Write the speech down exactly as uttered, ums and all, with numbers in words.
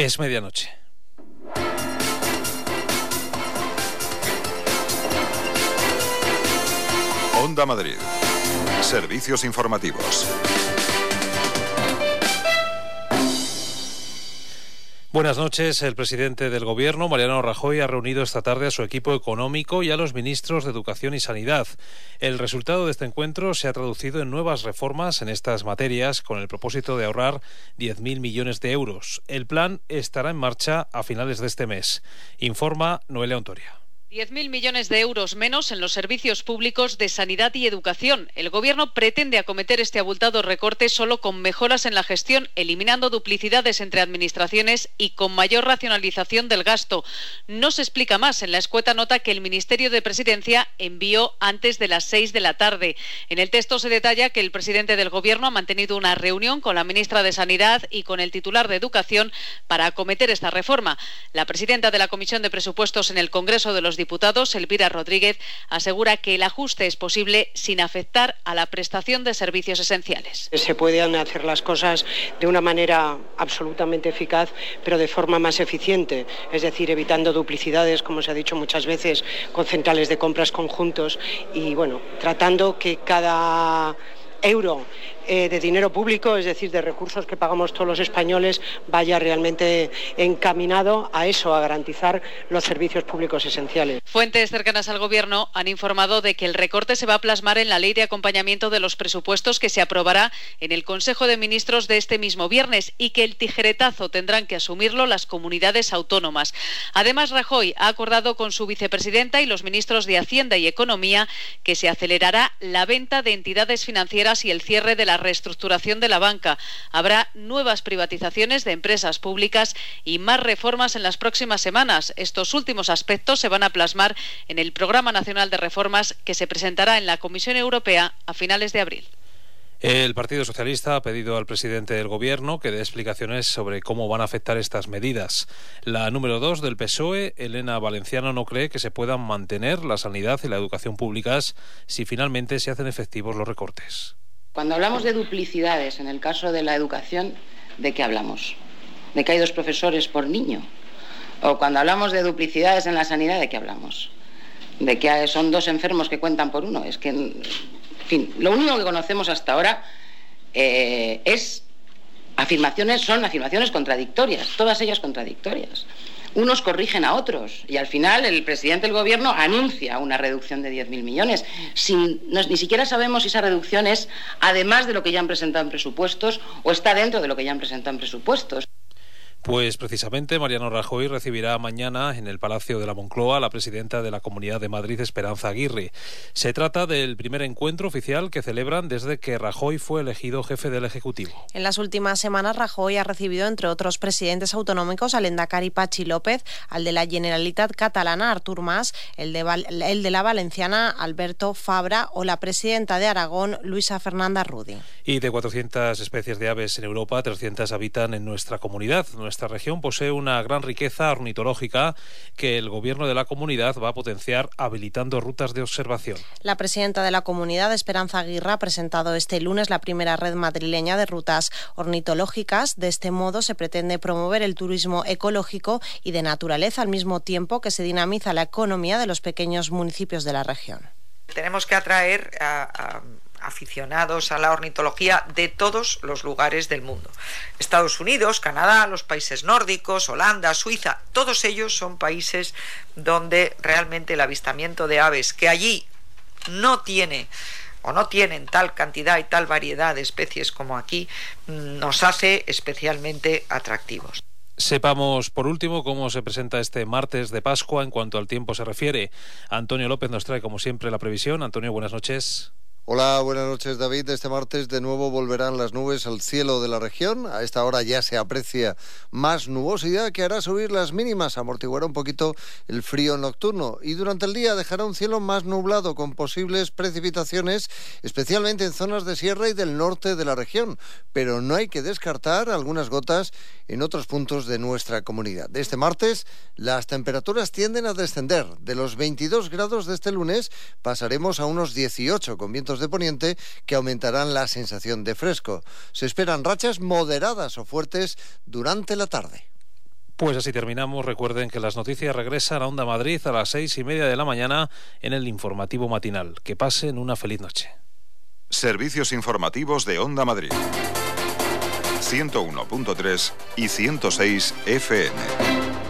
Es medianoche. Onda Madrid. Servicios informativos. Buenas noches. El presidente del Gobierno, Mariano Rajoy, ha reunido esta tarde a su equipo económico y a los ministros de Educación y Sanidad. El resultado de este encuentro se ha traducido en nuevas reformas en estas materias con el propósito de ahorrar diez mil millones de euros. El plan estará en marcha a finales de este mes. Informa Noelia Ontoria. diez mil millones de euros menos en los servicios públicos de sanidad y educación. El Gobierno pretende acometer este abultado recorte solo con mejoras en la gestión, eliminando duplicidades entre administraciones y con mayor racionalización del gasto. No se explica más en la escueta nota que el Ministerio de Presidencia envió antes de las seis de la tarde. En el texto se detalla que el presidente del Gobierno ha mantenido una reunión con la ministra de Sanidad y con el titular de Educación para acometer esta reforma. La presidenta de la Comisión de Presupuestos en el Congreso de los Diputados, Elvira Rodríguez, asegura que el ajuste es posible sin afectar a la prestación de servicios esenciales. Se pueden hacer las cosas de una manera absolutamente eficaz, pero de forma más eficiente, es decir, evitando duplicidades, como se ha dicho muchas veces, con centrales de compras conjuntos y, bueno, tratando que cada euro eh, de dinero público, es decir, de recursos que pagamos todos los españoles, vaya realmente encaminado a eso, a garantizar los servicios públicos esenciales. Fuentes cercanas al Gobierno han informado de que el recorte se va a plasmar en la ley de acompañamiento de los presupuestos que se aprobará en el Consejo de Ministros de este mismo viernes y que el tijeretazo tendrán que asumirlo las comunidades autónomas. Además, Rajoy ha acordado con su vicepresidenta y los ministros de Hacienda y Economía que se acelerará la venta de entidades financieras y el cierre de la reestructuración de la banca. Habrá nuevas privatizaciones de empresas públicas y más reformas en las próximas semanas. Estos últimos aspectos se van a plasmar en el Programa Nacional de Reformas que se presentará en la Comisión Europea a finales de abril. El Partido Socialista ha pedido al presidente del Gobierno que dé explicaciones sobre cómo van a afectar estas medidas. La número dos del P S O E, Elena Valenciano, no cree que se puedan mantener la sanidad y la educación públicas si finalmente se hacen efectivos los recortes. Cuando hablamos de duplicidades en el caso de la educación, ¿de qué hablamos? ¿De que hay dos profesores por niño? O cuando hablamos de duplicidades en la sanidad, ¿de qué hablamos? ¿De que son dos enfermos que cuentan por uno? Es que, en fin, lo único que conocemos hasta ahora eh, es afirmaciones, son afirmaciones contradictorias, todas ellas contradictorias. Unos corrigen a otros y al final el presidente del Gobierno anuncia una reducción de diez mil millones. Sin, no, ni siquiera sabemos si esa reducción es además de lo que ya han presentado en presupuestos o está dentro de lo que ya han presentado en presupuestos. Pues precisamente Mariano Rajoy recibirá mañana en el Palacio de la Moncloa a la presidenta de la Comunidad de Madrid, Esperanza Aguirre. Se trata del primer encuentro oficial que celebran desde que Rajoy fue elegido jefe del Ejecutivo. En las últimas semanas Rajoy ha recibido, entre otros presidentes autonómicos, al lehendakari Patxi López, al de la Generalitat catalana Artur Mas, el de, Val- el de la valenciana Alberto Fabra o la presidenta de Aragón, Luisa Fernanda Rudy. Y de cuatrocientas especies de aves en Europa, trescientas habitan en nuestra comunidad. Nuestra región posee una gran riqueza ornitológica que el Gobierno de la comunidad va a potenciar habilitando rutas de observación. La presidenta de la comunidad, Esperanza Aguirre, ha presentado este lunes la primera red madrileña de rutas ornitológicas. De este modo se pretende promover el turismo ecológico y de naturaleza al mismo tiempo que se dinamiza la economía de los pequeños municipios de la región. Tenemos que atraer a, a aficionados a la ornitología de todos los lugares del mundo. Estados Unidos, Canadá, los países nórdicos, Holanda, Suiza, todos ellos son países donde realmente el avistamiento de aves, que allí no tiene o no tienen tal cantidad y tal variedad de especies como aquí, nos hace especialmente atractivos. Sepamos, por último, cómo se presenta este martes de Pascua en cuanto al tiempo se refiere. Antonio López nos trae, como siempre, la previsión. Antonio, buenas noches. Hola, buenas noches, David. Este martes de nuevo volverán las nubes al cielo de la región. A esta hora ya se aprecia más nubosidad que hará subir las mínimas, amortiguará un poquito el frío nocturno y durante el día dejará un cielo más nublado con posibles precipitaciones, especialmente en zonas de sierra y del norte de la región. Pero no hay que descartar algunas gotas en otros puntos de nuestra comunidad. De este martes las temperaturas tienden a descender. De los veintidós grados de este lunes pasaremos a unos dieciocho con vientos de poniente que aumentarán la sensación de fresco. Se esperan rachas moderadas o fuertes durante la tarde. Pues así terminamos. Recuerden que las noticias regresan a Onda Madrid a las seis y media de la mañana en el informativo matinal. Que pasen una feliz noche. Servicios informativos de Onda Madrid. ciento uno punto tres y ciento seis F M.